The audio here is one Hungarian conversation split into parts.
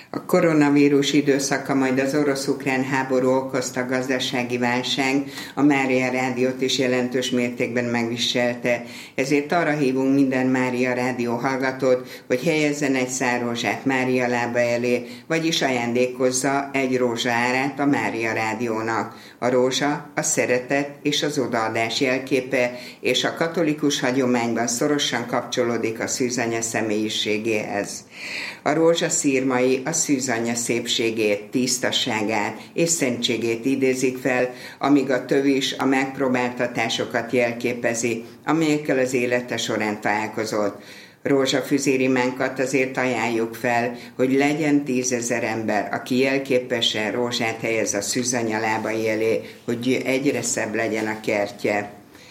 A koronavírus időszaka, majd az orosz-ukrán háború okozta gazdasági válság a Mária Rádiót is jelentős mértékben megviselte. Ezért arra hívunk minden Mária Rádió hallgatót, hogy helyezzen egy szál rózsát Mária lába elé, vagyis ajándékozza egy rózsa árát a Mária Rádiónak. A rózsa a szeretet és az odaadás jelképe, és a katolikus hagyományban szorosan kapcsolódik a szűzanya személyiségéhez. A rózsa szirmai a szűzanya szépségét, tisztaságát és szentségét idézik fel, amíg a tövis a megpróbáltatásokat jelképezi, amelyekkel az élete során találkozott. Rózsafüzérimánkat azért ajánljuk fel, hogy legyen 10 000 ember, aki jelképesen rózsát helyez a szűzanya lábai elé, hogy egyre szebb legyen a kertje.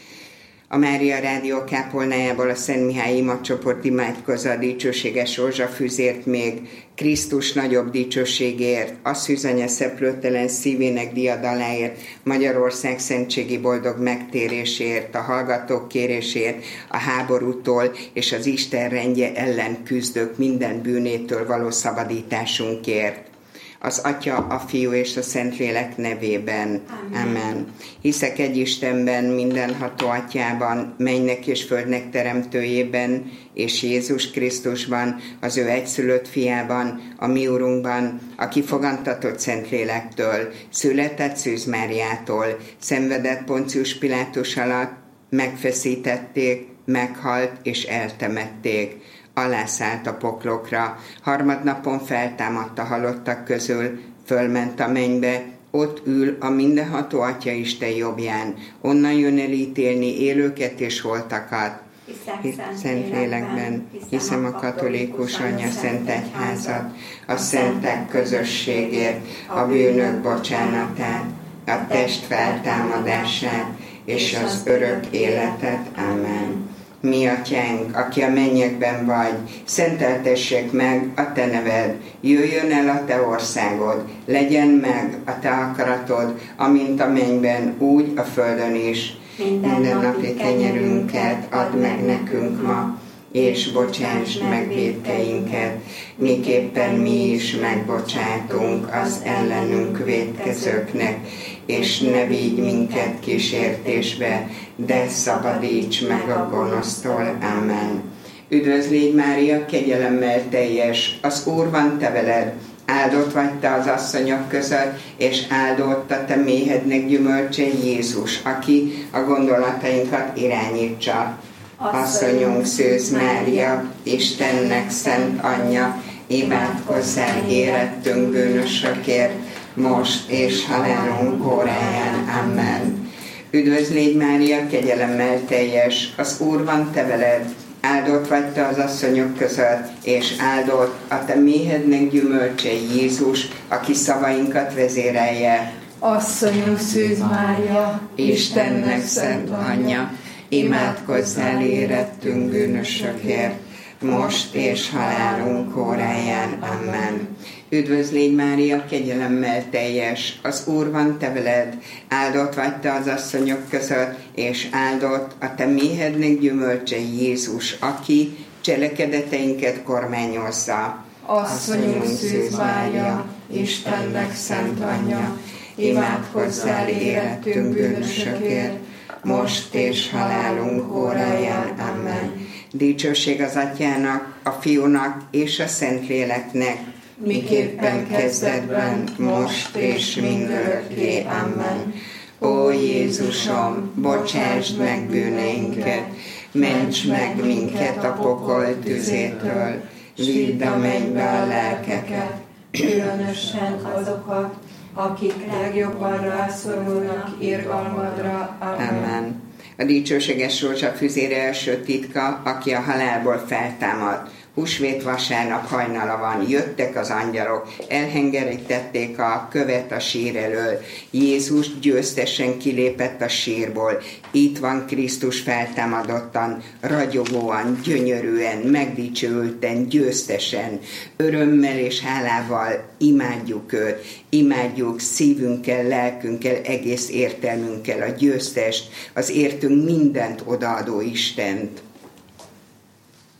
A Mária Rádió kápolnájából a Szent Mihály imacsoport imádkozza a dicsőséges rózsafüzért még Krisztus nagyobb dicsőségért, a szűzanya szeplőtelen szívének diadaláért, Magyarország szentségi boldog megtérésért, a hallgatók kérésért, a háborútól és az Isten rendje ellen küzdők minden bűnétől való szabadításunkért. Az Atya, a Fiú és a Szentlélek nevében. Amen. Hiszek egy Istenben, mindenható Atyában, mennynek és földnek teremtőjében, és Jézus Krisztusban, az ő egyszülött fiában, a mi Urunkban, aki fogantatott Szentlélektől, született Szűz Máriától, szenvedett Poncius Pilátus alatt, megfeszítették, meghalt és eltemették. Alászállt a poklokra, harmadnapon feltámadt a halottak közül, fölment a mennybe, ott ül a mindenható Atya Isten jobbján, onnan jön el ítélni élőket és holtakat. Szentlélekben hiszem a katolikus Anya Szent Egyházat, a szentek közösségét, a bűnök bocsánatát, a test feltámadását és az örök életet. Amen. Mi Atyánk, aki a mennyekben vagy, szenteltessék meg a Te neved, jöjjön el a Te országod, legyen meg a Te akaratod, amint a mennyben, úgy a földön is. Minden napi kenyerünket add meg nekünk ma, és bocsásd meg vétkeinket, miképpen mi is megbocsátunk az ellenünk vétkezőknek, és ne vigy minket kísértésbe, de szabadíts meg a gonosztól. Amen. Üdvözl légy Mária, kegyelemmel teljes, az Úr van te veled, áldott vagy te az asszonyok között, és áldott a te méhednek gyümölcse Jézus, aki a gondolatainkat irányítsa. Asszonyunk Szűz Mária, Istennek szent anyja, imádkozzál érettünk bűnösökért, most és halálunk óráján. Amen. Üdvözl légy Mária, kegyelemmel teljes, az Úr van te veled, áldott vagy te az asszonyok között, és áldott a te méhednek gyümölcse Jézus, aki szavainkat vezérelje. Asszonyunk Szűz Mária, Istennek szent anyja, imádkozzál érettünk bűnösökért, most és halálunk óráján. Amen. Üdvözl légy Mária, kegyelemmel teljes, az Úr van te veled, áldott vagy te az asszonyok között, és áldott a te méhednek gyümölcse Jézus, aki cselekedeteinket kormányozza. Asszonyunk Szűz Mária, Istennek szent anyja, imádkozzál érettünk bűnösökért, most és halálunk óráján. Amen. Dicsőség az Atyának, a Fiúnak és a Szentléleknek, miképpen kezdetben, most és mindörökké. Amen. Ó Jézusom, bocsásd meg bűneinket, ments meg minket a pokol tüzétől, vidd a mennybe a lelkeket, különösen azokat, akik legjobban rászorulnak irgalmadra. Amen. A dicsőséges rózsafüzére első titka, aki a halálból feltámad. Húsvét vasárnap hajnala van, jöttek az angyalok, elhengerítették a követ a sír elől. Jézus győztesen kilépett a sírból. Itt van Krisztus feltámadottan, ragyogóan, gyönyörűen, megdicsőülten, győztesen. Örömmel és hálával imádjuk őt, imádjuk szívünkkel, lelkünkkel, egész értelmünkkel a győztest, az értünk mindent odaadó Istent.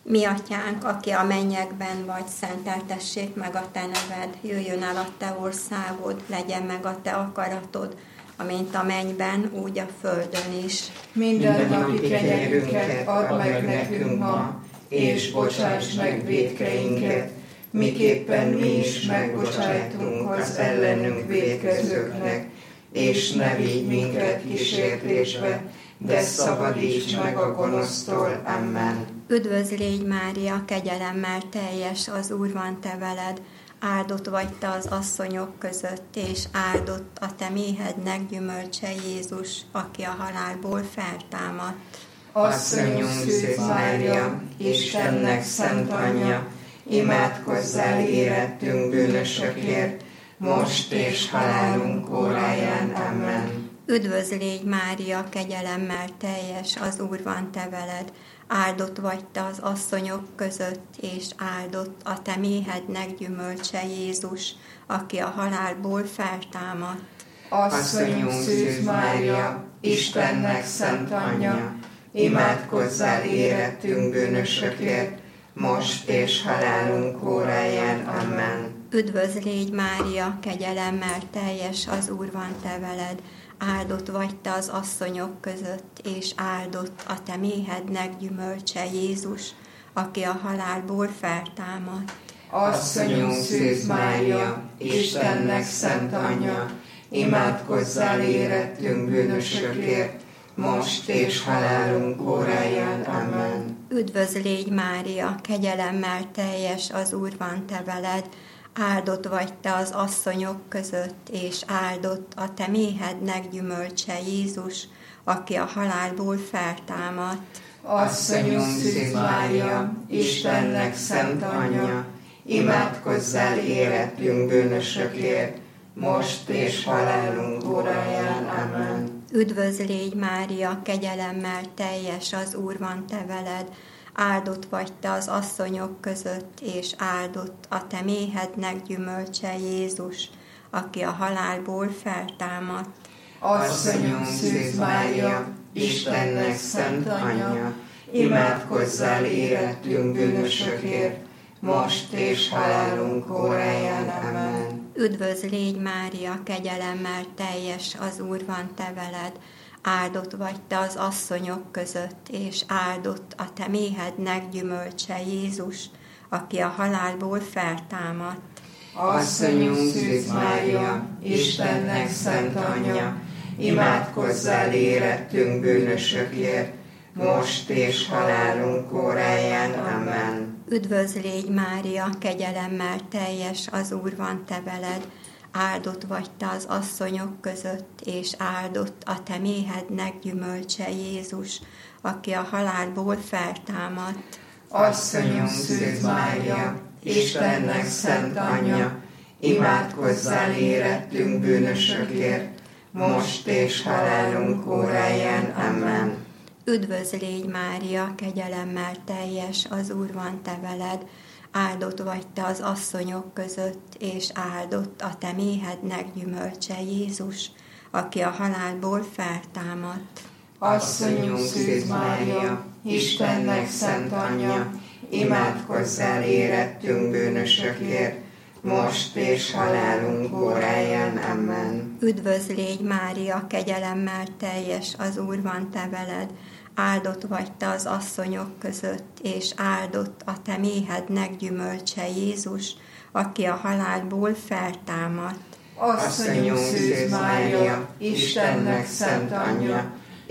Mi atyánk, aki a mennyekben vagy, szenteltessék meg a te neved, jöjjön el a te országod, legyen meg a te akaratod, amint a mennyben, úgy a földön is. Minden napi kenyerünket add meg nekünk ma, és bocsáss meg vétkeinket, miképpen mi is megbocsájtunk az ellenünk vétkezőknek, és ne vigy minket kísértésbe, de szabadíts meg a gonosztól. Amen. Üdvözl légy, Mária, kegyelemmel teljes, az Úr van te veled, áldott vagy te az asszonyok között, és áldott a te méhednek gyümölcse Jézus, aki a halálból feltámadt. Asszonyunk Szűz Mária, Istennek szent anyja, imádkozzál érettünk bűnösökért, most és halálunk óráján. Amen. Üdvözl légy, Mária, kegyelemmel teljes, az Úr van te veled, áldott vagy te az asszonyok között, és áldott a te méhednek gyümölcse Jézus, aki a halálból feltámadt. Asszonyunk Szűz Mária, Istennek szent anyja, imádkozzál érettünk bűnösökért, most és halálunk óráján. Amen. Üdvözl légy, Mária, kegyelemmel teljes, az Úr van te veled, áldott vagy te az asszonyok között, és áldott a te méhednek gyümölcse Jézus, aki a halálból feltámadt. Asszonyunk Szűz Mária, Istennek szent anyja, imádkozzál érettünk bűnösökért, most és halálunk óráján. Amen. Üdvözl légy, Mária, kegyelemmel teljes, az Úr van te veled, áldott vagy te az asszonyok között, és áldott a te méhednek gyümölcse Jézus, aki a halálból feltámadt. Asszonyunk Szűz Mária, Istennek szent anyja, imádkozzál érettünk bűnösökért, most és halálunk óráján. Amen. Üdvözl légy, Mária, kegyelemmel teljes, az Úr van te veled, áldott vagy te az asszonyok között, és áldott a te méhednek gyümölcse Jézus, aki a halálból feltámadt. Asszonyunk Szűz Mária, Istennek szent anyja, imádkozzál érettünk bűnösökért, most és halálunk óráján. Amen. Üdvözl légy, Mária, kegyelemmel teljes, az Úr van te veled, áldott vagy te az asszonyok között, és áldott a te méhednek gyümölcse Jézus, aki a halálból feltámadt. Asszonyunk Szűz Mária, Istennek szent anyja, imádkozzál érettünk bűnösökért, most és halálunk óráján. Amen. Üdvözl légy, Mária, kegyelemmel teljes, az Úr van te veled, áldott vagy te az asszonyok között, és áldott a te méhednek gyümölcse Jézus, aki a halálból feltámadt. Asszonyunk Szűz Mária, Istennek szent anyja, imádkozzál érettünk bűnösökért, most és halálunk óráján. Amen. Üdvözl légy, Mária, kegyelemmel teljes, az Úr van te veled, áldott vagy te az asszonyok között, és áldott a te méhednek gyümölcse Jézus, aki a halálból feltámadt. Asszonyunk Szűz Mária, Istennek szent anyja, imádkozzál érettünk bűnösökért, most és halálunk óráján. Amen. Üdvözl légy, Mária, kegyelemmel teljes, az Úr van te veled, áldott vagy te az asszonyok között, és áldott a te méhednek gyümölcse Jézus, aki a halálból feltámadt. Asszonyunk Szűz Mária, Istennek szent anyja,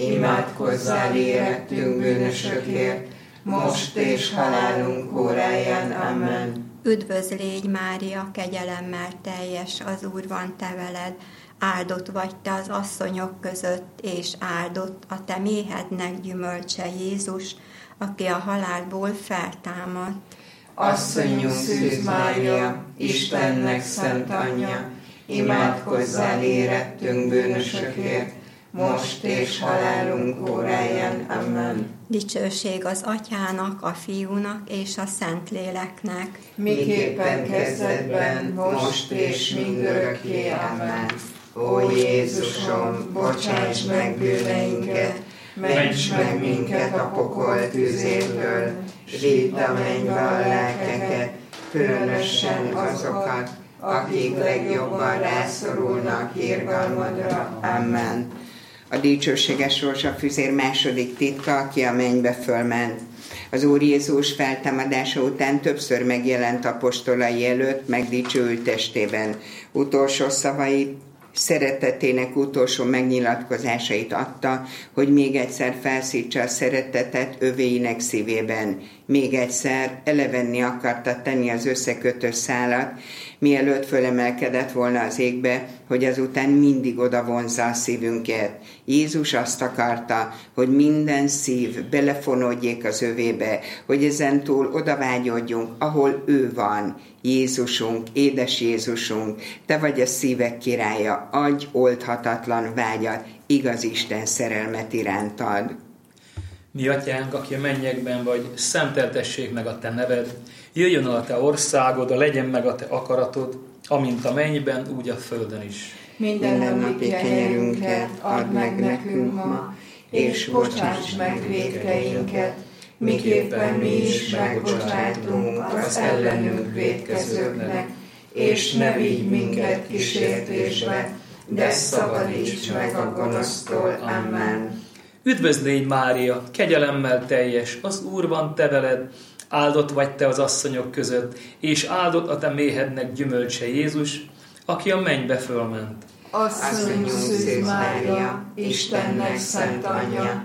imádkozzál érettünk bűnösökért, most és halálunk óráján. Amen. Üdvözl légy, Mária, kegyelemmel teljes, az Úr van te veled, áldott vagy te az asszonyok között, és áldott a te méhednek gyümölcse Jézus, aki a halálból feltámadt. Asszonyunk Szűz Mária, Istennek szent anyja, imádkozzál érettünk bűnösökért, most és halálunk óráján. Amen. Dicsőség az Atyának, a Fiúnak és a Szentléleknek, miképpen kezdetben, most és mindörökké. Amen. Ó Jézusom, bocsáss meg bűneinket, ments meg minket a pokol tüzéből, s vidd a mennybe a lelkeket, különösen azokat, akik legjobban rászorulnak irgalmadra. Amen. A dicsőséges rózsafüzér második titka, aki a mennybe fölment. Az Úr Jézus feltámadása után többször megjelent apostolai előtt megdicsőült testében. Utolsó szavai, szeretetének utolsó megnyilatkozásait adta, hogy még egyszer felszítsa a szeretetet övéinek szívében. Még egyszer elevenni akarta tenni az összekötő szálat, mielőtt fölemelkedett volna az égbe, hogy azután mindig oda vonzza a szívünket. Jézus azt akarta, hogy minden szív belefonódjék az övébe, hogy ezentúl odavágyódjunk, ahol ő van. Jézusunk, édes Jézusunk, te vagy a szívek királya, adj oldhatatlan vágyat, igaz Isten szerelmet irántad. Mi atyánk, aki a mennyekben vagy, szenteltessék meg a te neved, jöjjön el a te országod, legyen meg a te akaratod, amint a mennyben, úgy a földön is. Mindennapi kenyerünket add meg nekünk ma, és bocsáss meg vétkeinket, miképpen mi is megbocsájtunk az ellenünk vétkezőknek, és ne vigy minket kísértésbe, de szabadíts meg a gonosztól. Amen. Üdvözl légy, Mária, kegyelemmel teljes, az Úr van te veled, áldott vagy te az asszonyok között, és áldott a te méhednek gyümölcse Jézus, aki a mennybe fölment. Asszonyunk Szűz Mária, Istennek szent anyja,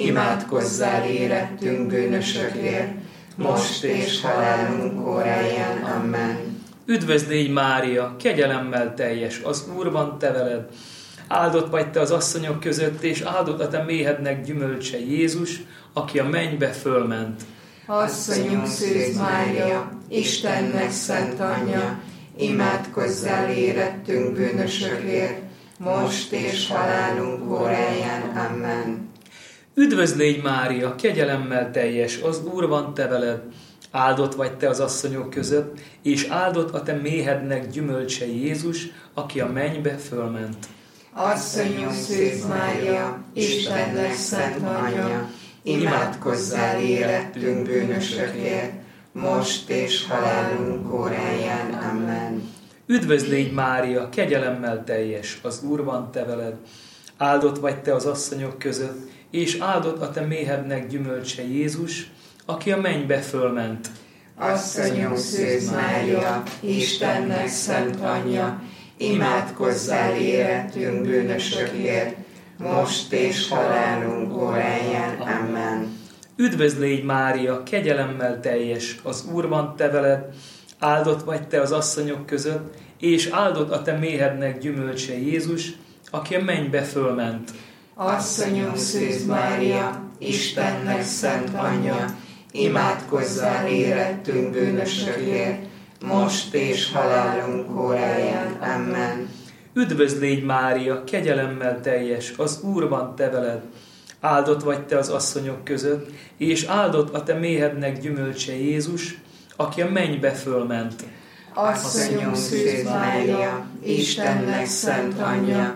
imádkozzál érettünk bűnösökért, most és halálunk óráján. Amen. Üdvözl légy, Mária, kegyelemmel teljes, az Úr van te veled, áldott vagy te az asszonyok között, és áldott a te méhednek gyümölcse Jézus, aki a mennybe fölment. Asszonyunk Szűz Mária, Istennek szent anyja, imádkozzál érettünk bűnösökért, most és halálunk óráján. Amen. Üdvözl légy, Mária, kegyelemmel teljes, az Úr van te veled, áldott vagy te az asszonyok között, és áldott a te méhednek gyümölcse Jézus, aki a mennybe fölment. Asszonyunk Szűz Mária, Istennek szent anyja, imádkozzál érettünk bűnösökért, most és halálunk óráján. Amen. Üdvözl légy, Mária, kegyelemmel teljes, az Úr van te veled, áldott vagy te az asszonyok között, és áldott a te méhednek gyümölcse Jézus, aki a mennybe fölment. Asszonyunk Szűz Mária, Istennek szent anyja, imádkozzál érettünk bűnösökért, most és halálunk óráján. Amen. Üdvözl légy, Mária, kegyelemmel teljes, az Úr van te veled, áldott vagy te az asszonyok között, és áldott a te méhednek gyümölcse Jézus, aki a mennybe fölment. Asszonyunk Szűz Mária, Istennek szent anyja, imádkozzál érettünk bűnösökért, most és halálunk óráján. Amen. Üdvözl légy, Mária, kegyelemmel teljes, az Úr van te veled, áldott vagy te az asszonyok között, és áldott a te méhednek gyümölcse Jézus, aki a mennybe fölment. Asszonyunk Szűz Mária, Istennek szent anyja,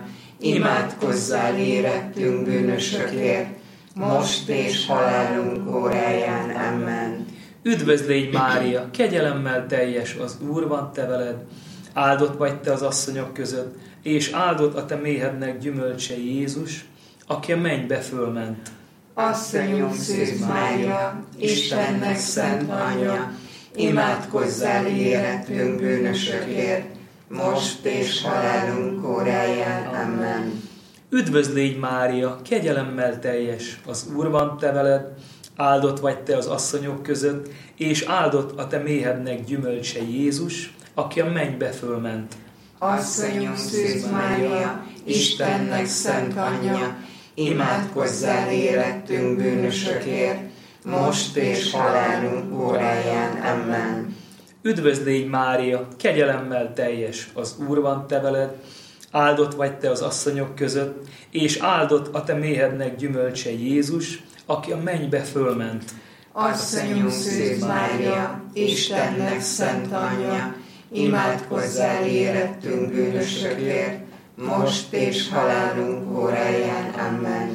imádkozzál érettünk bűnösökért, most és halálunk óráján. Amen. Üdvözl légy, Mária, kegyelemmel teljes, az Úr van te veled, áldott vagy te az asszonyok között, és áldott a te méhednek gyümölcse Jézus, aki a mennybe fölment. Asszonyunk Szűz Mária, Istennek szent anyja, imádkozzál érettünk bűnösökért, most és halálunk óráján. Amen. Üdvözl légy, Mária, kegyelemmel teljes, az Úr van te veled, áldott vagy te az asszonyok között, és áldott a te méhednek gyümölcse Jézus, aki a mennybe fölment. Asszonyunk Szűz Mária, Istennek szent anyja, imádkozzál érettünk bűnösökért, most és halálunk óráján. Amen. Üdvözl légy, Mária, kegyelemmel teljes, az Úr van te veled, áldott vagy te az asszonyok között, és áldott a te méhednek gyümölcse Jézus, aki a mennybe fölment. Asszonyunk Szűz Mária, Istennek szent anyja, imádkozzál érettünk bűnösökért, most és halálunk óráján. Amen.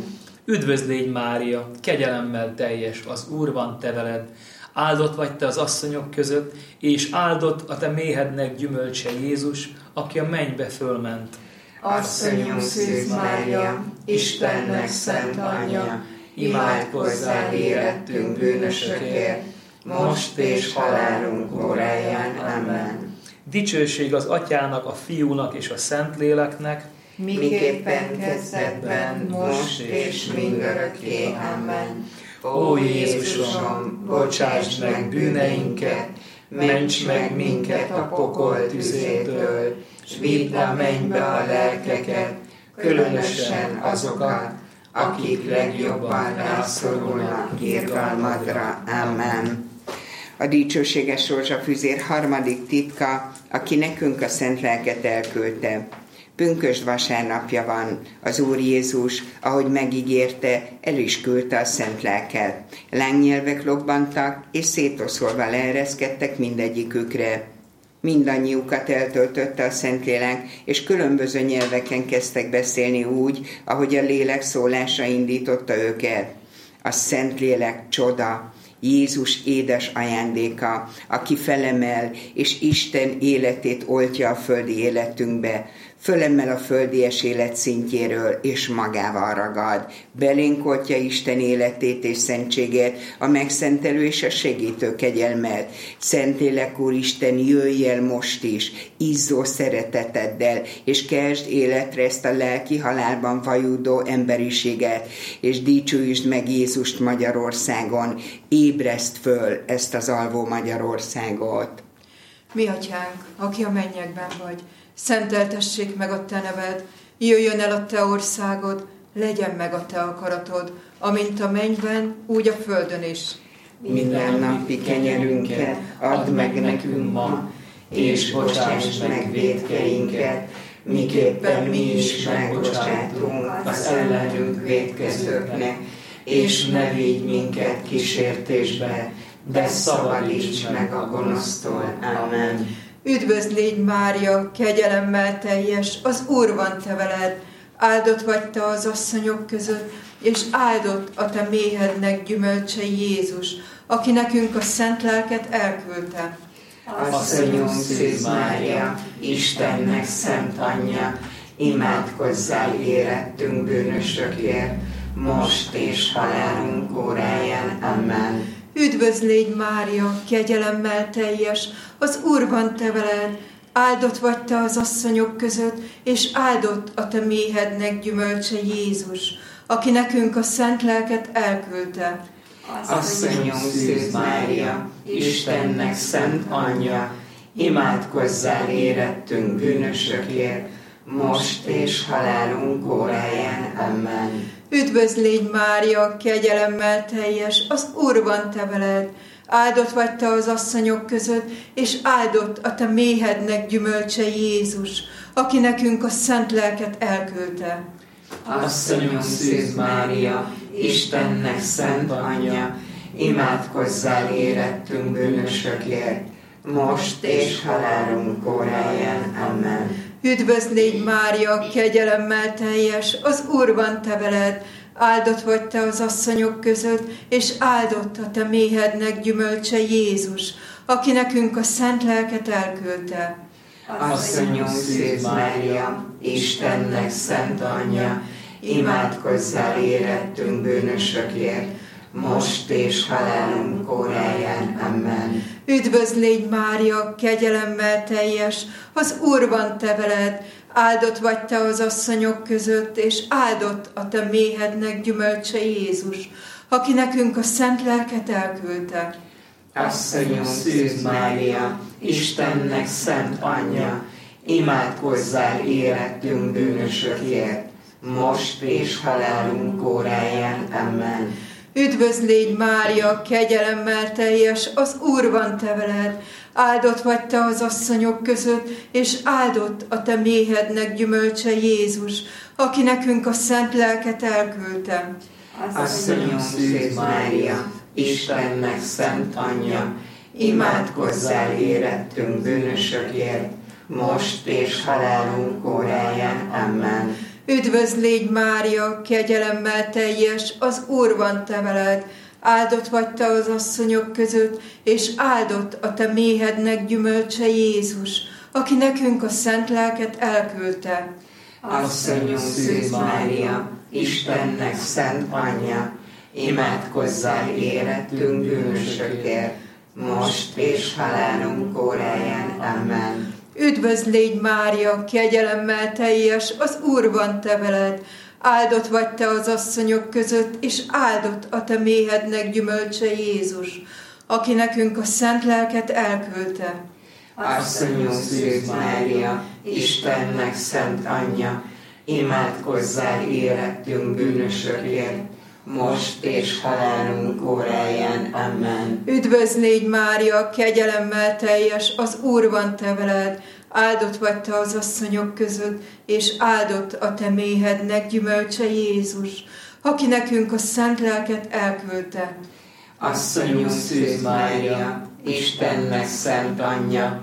Üdvözl légy Mária, kegyelemmel teljes, az Úr van te veled. Áldott vagy te az asszonyok között, és áldott a te méhednek gyümölcse Jézus, aki a mennybe fölment. Asszonyom Szűz Mária, Istennek szent anyja, imádkozzál érettünk bűnösökért, most és halálunk óráján. Amen. Dicsőség az Atyának, a Fiúnak és a Szentléleknek, miképpen kezdetben, most és mindörökké. Amen. Ó Jézusom, bocsásd meg bűneinket, ments meg minket a pokol tüzétől, s vidd a mennybe a lelkeket, különösen azokat, akik legjobban rászorulnak irgalmadra. Amen. A dicsőséges rózsafüzér harmadik titka, aki nekünk a szent lelket elküldte. Pünkösd vasárnapja van, az Úr Jézus, ahogy megígérte, el is küldte a szent lelket. Lángnyelvek lobbantak, és szétoszolva leereszkedtek mindegyikükre. Mindannyiukat eltöltötte a Szentlélek, és különböző nyelveken kezdtek beszélni úgy, ahogy a lélek szólása indította őket. A Szentlélek csoda, Jézus édes ajándéka, aki felemel, és Isten életét oltja a földi életünkbe, fölemel a földies élet szintjéről, és magával ragad. Belénk oltja Isten életét és szentségét, a megszentelő és a segítő kegyelmet. Szentlélek Úristen, jöjj el most is, izzó szereteteddel, és kezd életre ezt a lelki halálban vajúdó emberiséget, és dicsőítsd meg Jézust Magyarországon, ébreszt föl ezt az alvó Magyarországot. Mi atyánk, aki a mennyekben vagy, szenteltessék meg a te neved, jöjjön el a te országod, legyen meg a te akaratod, amint a mennyben, úgy a földön is. Mindennapi kenyerünket add meg nekünk ma, és bocsásd meg vétkeinket, miképpen mi is megbocsátunk az ellenünk vétkezőknek, és ne vigy minket kísértésbe, de szabadíts meg a gonosztól. Amen. Üdvözl légy Mária, kegyelemmel teljes, az Úr van te veled, áldott vagy te az asszonyok között, és áldott a te méhednek gyümölcse Jézus, aki nekünk a szent lelket elküldte. Asszonyom Szűz Mária, Istennek szent anyja, imádkozzál érettünk bűnösökért, most és halálunk óráján. Amen. Üdvözl légy Mária, kegyelemmel teljes, az Úr van te veled, áldott vagy te az asszonyok között, és áldott a te méhednek gyümölcse Jézus, aki nekünk a szent lelket elküldte. Asszonyom Szűz Mária, Istennek szent anyja, imádkozzál érettünk bűnösökért, most és halálunk óráján. Amen. Üdvözl légy Mária, kegyelemmel teljes, az Úr van te veled, áldott vagy te az asszonyok között, és áldott a te méhednek gyümölcse Jézus, aki nekünk a szent lelket elküldte. Asszonyom Szűz Mária, Istennek szent anyja, imádkozzál érettünk bűnösökért, most és halálunk óráján. Amen. Üdvözl légy Mária, kegyelemmel teljes, az Úr van te veled, áldott vagy te az asszonyok között, és áldott a te méhednek gyümölcse Jézus, aki nekünk a szent lelket elküldte. Asszonyom Szűz Mária, Istennek szent anyja, imádkozzál érettünk bűnösökért, most és halálunk óráján. Amen. Üdvözl légy Mária, kegyelemmel teljes, az Úr van te veled, áldott vagy te az asszonyok között, és áldott a te méhednek gyümölcse Jézus, aki nekünk a szent lelket elküldte. Asszonyom Szűz Mária, Istennek szent anyja, imádkozzál érettünk bűnösökért, most és halálunk óráján. Amen. Üdvözl légy Mária, kegyelemmel teljes, az Úr van te veled, áldott vagy te az asszonyok között, és áldott a te méhednek gyümölcse Jézus, aki nekünk a szent lelket elküldte. Asszonyom Szűz Mária, Istennek szent anyja, imádkozzál érettünk bűnösökért, most és halálunk óráján. Amen. Üdvözl légy Mária, kegyelemmel teljes, az Úr van te veled, áldott vagy te az asszonyok között, és áldott a te méhednek gyümölcse Jézus, aki nekünk a szent lelket elküldte. Asszonyunk Szűz Mária, Istennek szent anyja, imádkozzál érettünk bűnösökért, most és halálunk óráján. Amen. Üdvözl légy Mária, kegyelemmel teljes, az Úr van te veled, áldott vagy te az asszonyok között, és áldott a te méhednek gyümölcse Jézus, aki nekünk a szent lelket elküldte. Asszonyunk Szűz Mária, Istennek szent anyja, imádkozzál érettünk bűnösökért, most és halálunk óráján. Amen. Üdvözl légy Mária, kegyelemmel teljes, az Úr van te veled, áldott vagy te az asszonyok között, és áldott a te méhednek gyümölcse Jézus, aki nekünk a szent lelket elküldte. Asszonyunk Szűz Mária, Istennek szent anyja,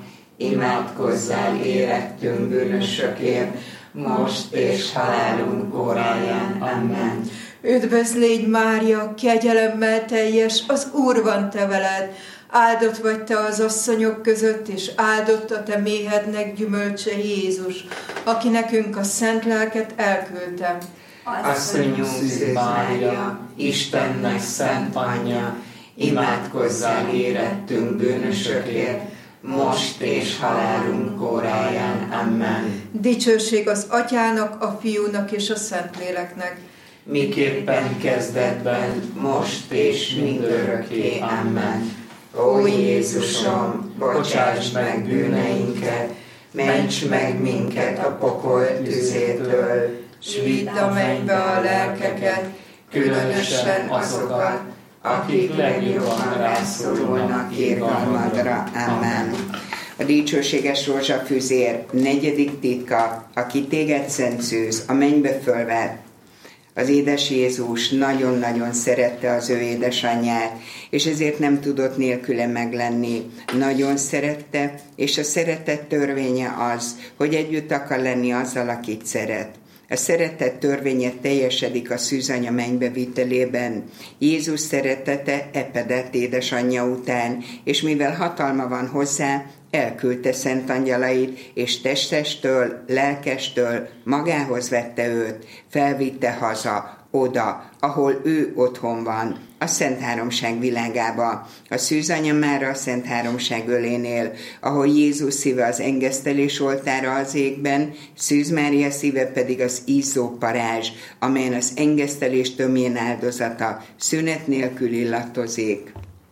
imádkozzál érettünk bűnösökért, most és halálunk óráján. Amen. Üdvözl légy Mária, kegyelemmel teljes, az Úr van te veled, áldott vagy te az asszonyok között, és áldott a te méhednek gyümölcse Jézus, aki nekünk a szent lelket elküldte. Asszonyunk Szűz Mária, Istennek szent anyja, imádkozzál érettünk bűnösökért, most és halálunk óráján. Amen. Dicsőség az Atyának, a Fiúnak és a Szentléleknek, miképpen kezdetben, most és mindörökké. Amen. Ó Jézusom, bocsáss meg bűneinket, ments meg minket a pokol tüzétől, s vidd a mennybe a lelkeket, különösen azokat, akik legjobban rászorulnak irgalmadra. Amen. A dicsőséges rózsafüzér 4. titka, aki téged, Szent Szűz, a mennybe fölvett. Az édes Jézus nagyon-nagyon szerette az ő édesanyját, és ezért nem tudott nélküle meglenni. Nagyon szerette, és a szeretet törvénye az, hogy együtt akar lenni azzal, akit szeret. A szeretet törvénye teljesedik a szűzanya mennybevitelében. Jézus szeretete epedett édesanyja után, és mivel hatalma van hozzá, elküldte szent angyalait, és testestől, lelkestől magához vette őt, felvitte haza, oda, ahol ő otthon van, a Szent Háromság világába. A szűzanya már a Szent Háromság ölénél, ahol Jézus szíve az engesztelés oltára az égben, Szűz Mária szíve pedig az izzó parázs, amelyen az engesztelés tömjén áldozata szünet nélkül illatozik.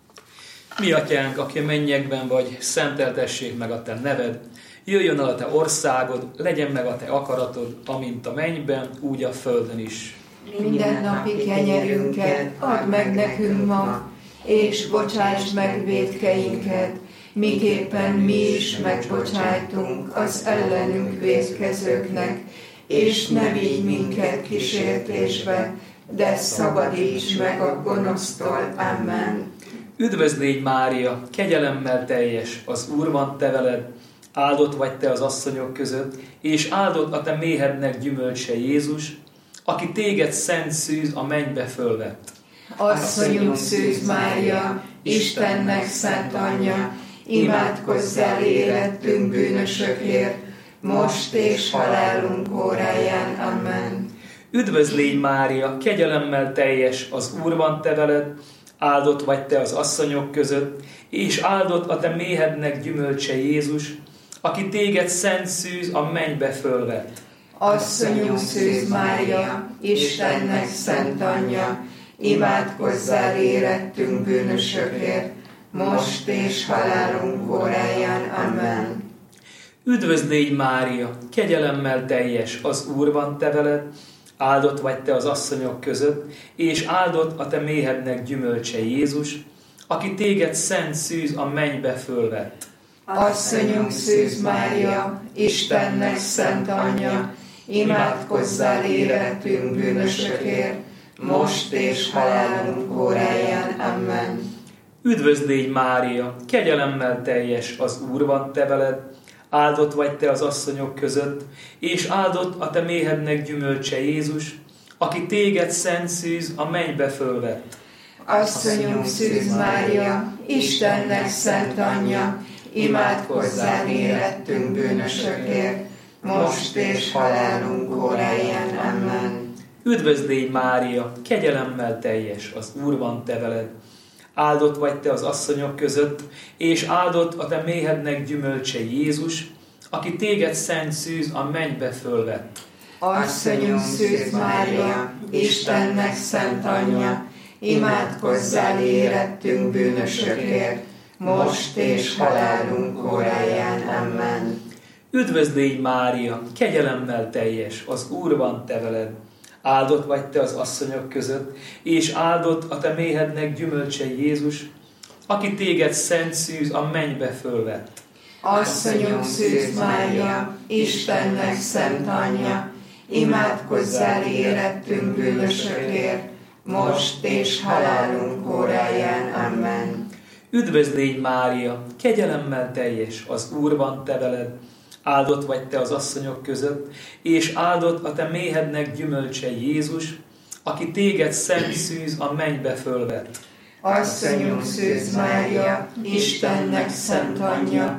Mi atyánk, aki a mennyekben vagy, szenteltessék meg a te neved, jöjjön el a te országod, legyen meg a te akaratod, amint a mennyben, úgy a földön is. Minden napi kenyerünket add meg nekünk ma, és bocsáss meg vétkeinket, miképpen mi is megbocsájtunk az ellenünk vétkezőknek, és ne vigy minket kísértésbe, de szabadíts meg a gonosztól. Amen. Üdvözl légy Mária, kegyelemmel teljes, az Úr van te veled, áldott vagy te az asszonyok között, és áldott a te méhednek gyümölcse Jézus, aki téged, Szent Szűz, a mennybe fölvett. Asszonyunk Szűz Mária, Istennek szent anyja, imádkozzál érettünk bűnösökért, most és halálunk óráján. Amen. Üdvözl légy Mária, kegyelemmel teljes, az Úr van te veled, áldott vagy te az asszonyok között, és áldott a te méhednek gyümölcse Jézus, aki téged, Szent Szűz, a mennybe fölvett. Asszonyunk Szűz Mária, Istennek szent anyja, imádkozzál érettünk bűnösökért, most és halálunk óráján. Amen. Üdvözl légy Mária, kegyelemmel teljes, az Úr van te veled, áldott vagy te az asszonyok között, és áldott a te méhednek gyümölcse Jézus, aki téged, Szent Szűz, a mennybe fölvett. Asszonyunk Szűz Mária, Istennek szent anyja, imádkozzál érettünk bűnösökért, most és halálunk óráján. Amen. Üdvözl légy Mária, kegyelemmel teljes, az Úr van te veled, áldott vagy te az asszonyok között, és áldott a te méhednek gyümölcse Jézus, aki téged szent szűz a mennybe fölvett. Asszonyunk Szűz Mária, Istennek szent anyja, imádkozzál érettünk bűnösökért, most és halálunk óráján. Amen. Üdvözl légy Mária, kegyelemmel teljes, az Úr van te veled. Áldott vagy te az asszonyok között, és áldott a te méhednek gyümölcse Jézus, aki téged szent szűz a mennybe fölvett. Asszonyunk Szűz Mária, Istennek szent anyja, imádkozzál érettünk bűnösökért, most és halálunk óráján. Amen. Üdvözl légy Mária, kegyelemmel teljes, az Úr van te veled. Áldott vagy te az asszonyok között, és áldott a te méhednek gyümölcse Jézus, aki téged szent szűz a mennybe fölvett. Asszonyunk Szűz Mária, Istennek szent anyja, imádkozzál érettünk bűnösökért, most és halálunk óráján. Amen. Üdvözl légy Mária, kegyelemmel teljes, az Úr van te veled. Áldott vagy te az asszonyok között, és áldott a te méhednek gyümölcse Jézus, aki téged szent szűz a mennybe fölvett. Asszonyunk Szűz Mária, Istennek szent anyja,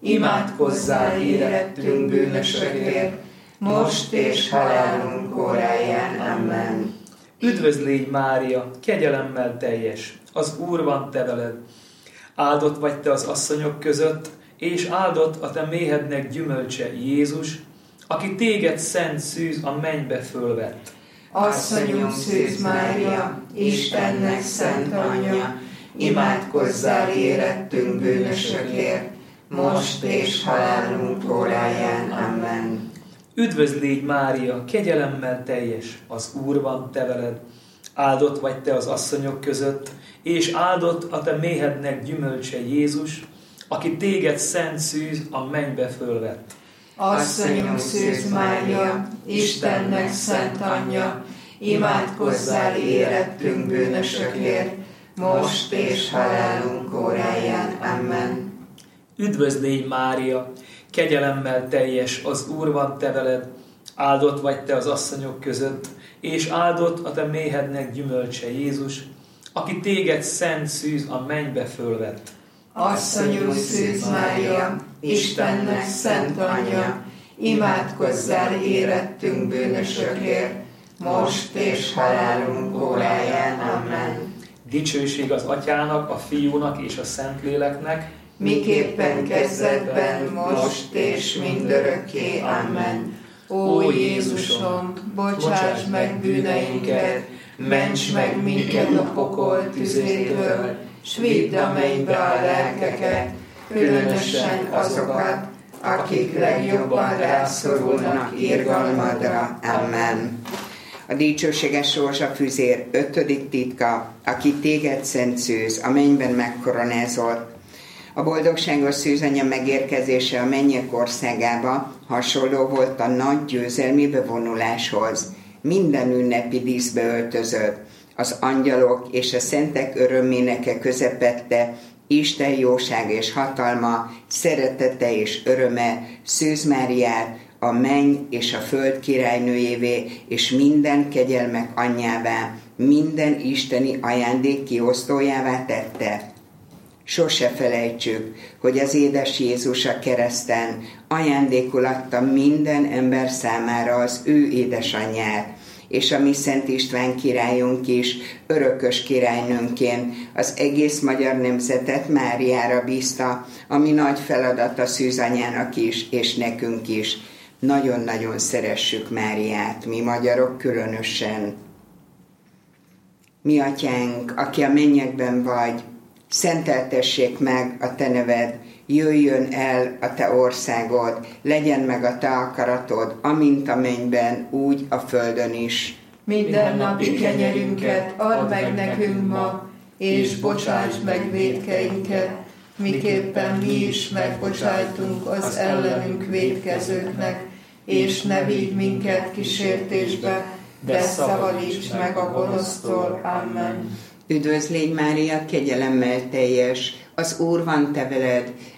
imádkozzál érettünk bűnösökért, most és halálunk óráján. Amen. Üdvözl légy Mária, kegyelemmel teljes, az Úr van te veled. Áldott vagy te az asszonyok között, és áldott a te méhednek gyümölcse Jézus, aki téged szent szűz a mennybe fölvett. Asszonyunk Szűz Mária, Istennek szent anyja, imádkozzál érettünk bűnösökért, most és halálunk óráján. Amen. Üdvözl légy Mária, kegyelemmel teljes, az Úr van te veled. Áldott vagy te az asszonyok között, és áldott a te méhednek gyümölcse Jézus, aki téged szent szűz a mennybe fölvett. Asszonyunk Szűz Mária, Istennek szent anyja, imádkozzál érettünk bűnösökért, most és halálunk óráján. Amen. Üdvözl légy Mária, kegyelemmel teljes, az Úr van te veled. Áldott vagy te az asszonyok között, és áldott a te méhednek gyümölcse Jézus, aki téged szent szűz a mennybe fölvett. Asszonyunk Szűz Mária, Istennek szent anyja, imádkozzál érettünk bűnösökért, most és halálunk óráján. Amen. Dicsőség az Atyának, a Fiúnak és a Szentléleknek, miképpen kezdetben, most és mindörökké. Amen. Ó Jézusom, bocsáss meg bűneinket, ments meg minket a pokol tüzétől, s vidd a mennybe a lelkeket, különösen azokat, akik legjobban rászorulnak irgalmadra. Amen. A dicsőséges rózsafüzér 5. titka, aki téged szent szűz, a mennyben megkoronázott. A boldogságos szűzanya megérkezése a mennyek országába hasonló volt a nagy győzelmi bevonuláshoz. Minden ünnepi díszbe öltözött. Az angyalok és a szentek öröméneke közepette Isten jóság és hatalma, szeretete és öröme Szűz Máriát a menny és a föld királynőjévé és minden kegyelmek anyjává, minden isteni ajándék kiosztójává tette. Sose felejtsük, hogy az édes Jézus a kereszten ajándékul adta minden ember számára az ő édesanyját, és a mi Szent István királyunk is örökös királynőnként az egész magyar nemzetet Máriára bízta, ami nagy feladat a szűzanyának is, és nekünk is. Nagyon-nagyon szeressük Máriát, mi magyarok különösen. Mi atyánk, aki a mennyekben vagy, szenteltessék meg a te neved, jöjjön el a te országod, legyen meg a te akaratod, amint a mennyben, úgy a földön is. Minden napi kenyerünket add meg nekünk ma, és bocsáss meg vétkeinket, miképpen mi is megbocsájtunk az ellenünk vétkezőknek, és ne vigy minket kísértésbe, de szabadíts meg a gonosztól. Amen. Üdvözl légy Mária, kegyelemmel teljes, az Úr van te veled,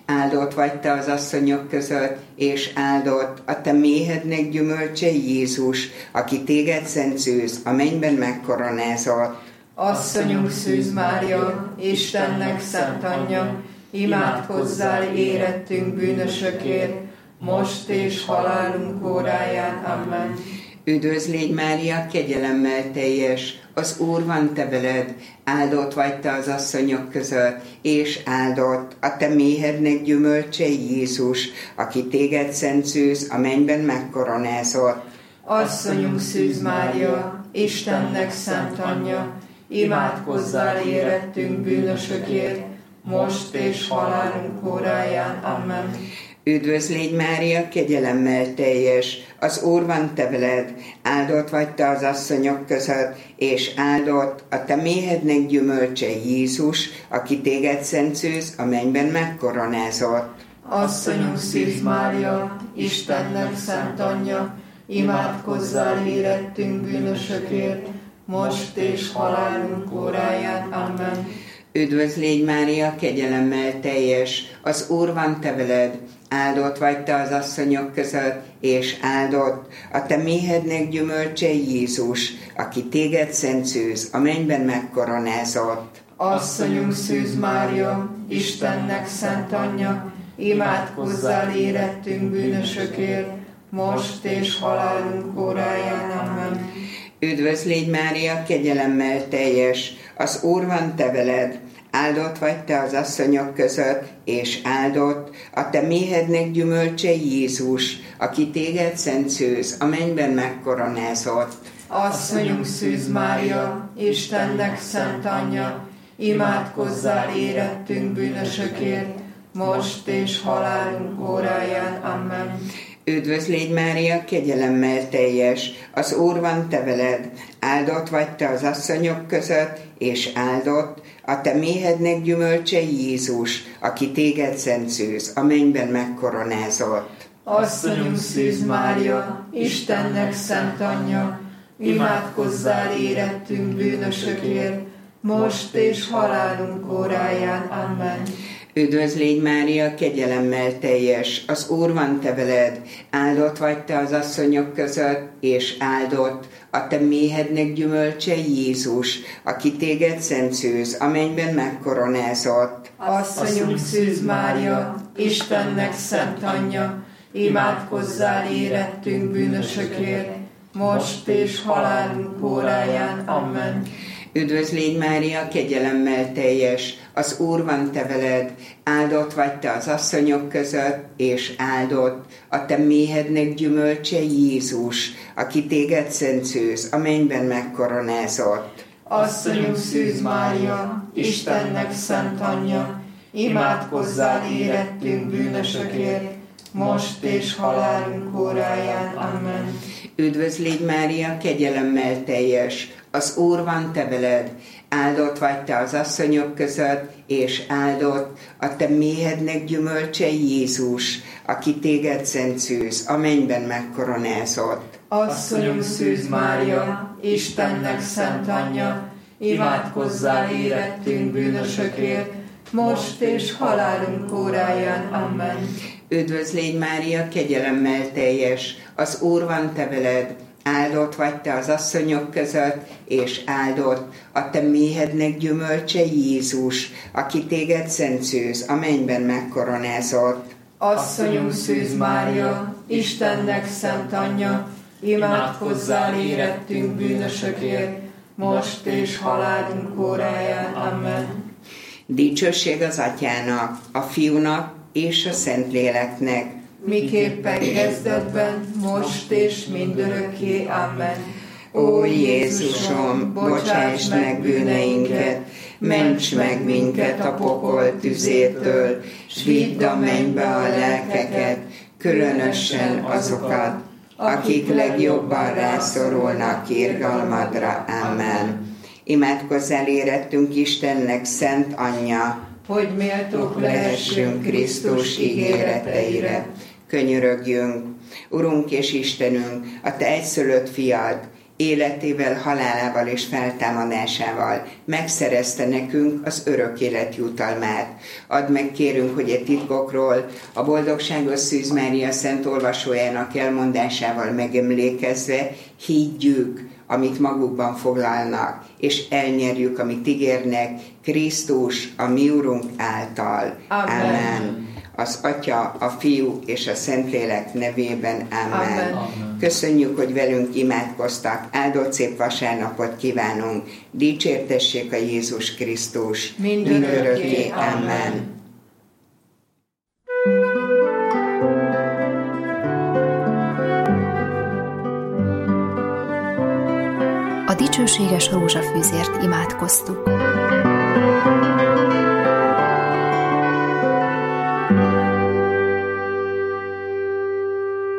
áldott vagy te az asszonyok között, és áldott a te méhednek gyümölcse Jézus, aki téged Szent Szűz a mennyben megkoronázott. Asszonyunk Szűz Mária, Istennek szent anyja, imádkozzál érettünk bűnösökért, most és halálunk óráján. Amen. Üdvözl légy Mária, kegyelemmel teljes, az Úr van te veled, áldott vagy te az asszonyok között, és áldott a te méhednek gyümölcse Jézus, aki téged Szent Szűz a mennyben megkoronázott. Asszonyunk Szűz Mária, Istennek szent anyja, imádkozzál érettünk bűnösökért, most és halálunk óráján. Amen. Üdvözl légy Mária, kegyelemmel teljes, az Úr van te veled, áldott vagy te az asszonyok között, és áldott a te méhednek gyümölcse Jézus, aki téged Szent Szűz a mennyben megkoronázott. Asszonyunk Szűz Mária, Istennek szent anyja, imádkozzál érettünk bűnösökért, most és halálunk óráján. Amen. Üdvözl légy Mária, kegyelemmel teljes, az Úr van te veled, áldott vagy te az asszonyok között, és áldott a te méhednek gyümölcse Jézus, aki téged Szent Szűz a mennyben megkoronázott. Asszonyunk Szűz Mária, Istennek szent anyja, imádkozzál érettünk bűnösökért, most és halálunk óráján. Amen. Üdvözl légy Mária, kegyelemmel teljes, az Úr van te veled, áldott vagy te az asszonyok között, és áldott a te méhednek gyümölcse Jézus, aki téged Szent Szűz a mennyben megkoronázott. Asszonyunk Szűz Mária, Istennek szent anyja, imádkozzál érettünk bűnösökért, most és halálunk óráján. Amen. Üdvözl légy Mária, kegyelemmel teljes, az Úr van te veled, áldott vagy te az asszonyok között, és áldott a te méhednek gyümölcse Jézus, aki téged Szent Szűz a mennyben megkoronázott. Asszonyunk Szűz Mária, Istennek szent anyja, imádkozzál érettünk bűnösökért, most és halálunk óráján. Amen. Üdvözl légy Mária, kegyelemmel teljes, az Úr van te veled, áldott vagy te az asszonyok között, és áldott a te méhednek gyümölcse Jézus, aki téged Szent Szűz a mennyben megkoronázott. Asszonyunk Szűz Mária, Istennek szent anyja, imádkozzál érettünk bűnösökért, most és halálunk óráján. Amen. Üdvözl légy Mária, kegyelemmel teljes, az Úr van te veled, áldott vagy te az asszonyok között, és áldott a te méhednek gyümölcse Jézus, aki téged Szent Szűz a mennyben megkoronázott. Asszonyunk Szűz Mária, Istennek szent anyja, imádkozzál érettünk bűnösökért, most és halálunk óráján. Amen. Üdvözl légy Mária, kegyelemmel teljes, az Úr van te veled, áldott vagy te az asszonyok között, és áldott a te méhednek gyümölcse Jézus, aki téged Szent Szűz a mennyben megkoronázott. Asszonyunk Szűz Mária, Istennek szent anyja, imádkozzál érettünk bűnösökért, most és halálunk óráján. Amen. Üdvözl légy Mária, kegyelemmel teljes, az Úr van te veled, áldott vagy te az asszonyok között, és áldott a te méhednek gyümölcse Jézus, aki téged Szent Szűz a mennyben megkoronázott. Asszonyunk Szűz Mária, Istennek szent anyja, imádkozzál érettünk bűnösökért, most és halálunk óráján. Amen. Dicsőség az Atyának, a Fiúnak és a Szentléleknek, miképpen kezdetben, most és mindörökké. Amen. Ó Jézusom, bocsáss meg bűneinket, ments meg minket a pokol tüzétől, s vidd a mennybe a lelkeket, különösen azokat, akik legjobban rászorulnak irgalmadra. Amen. Imádkozzál érettünk Istennek szent anyja, hogy méltók lehessünk Krisztus ígéreteire. Könyörögjünk, Urunk és Istenünk, a te egyszülött fiad, életével, halálával és feltámadásával megszerezte nekünk az örök élet jutalmát. Add meg, kérünk, hogy egy titkokról a boldogságos Szűz Mária szent olvasójának elmondásával megemlékezve higgyük, amit magukban foglalnak, és elnyerjük, amit ígérnek, Krisztus, a mi Urunk által. Amen. Az Atya, a Fiú és a Szentlélek nevében. Amen. Amen. Köszönjük, hogy velünk imádkoztak. Áldott szép vasárnapot kívánunk. Dicsértessék a Jézus Krisztus. Mindörökké. Amen. A dicsőséges rózsafűzért imádkoztuk.